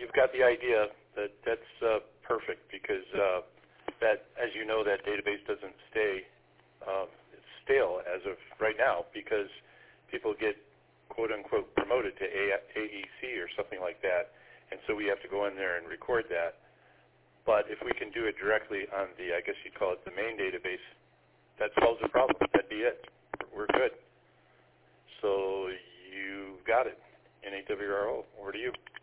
you've got the idea. That's perfect because that, as you know, that database doesn't stay it's stale as of right now because people get quote unquote promoted to AEC or something like that, and so we have to go in there and record that. But if we can do it directly on the, I guess you'd call it the main database, that solves the problem. That'd be it. We're good. So you got it. NAWRO, over to you.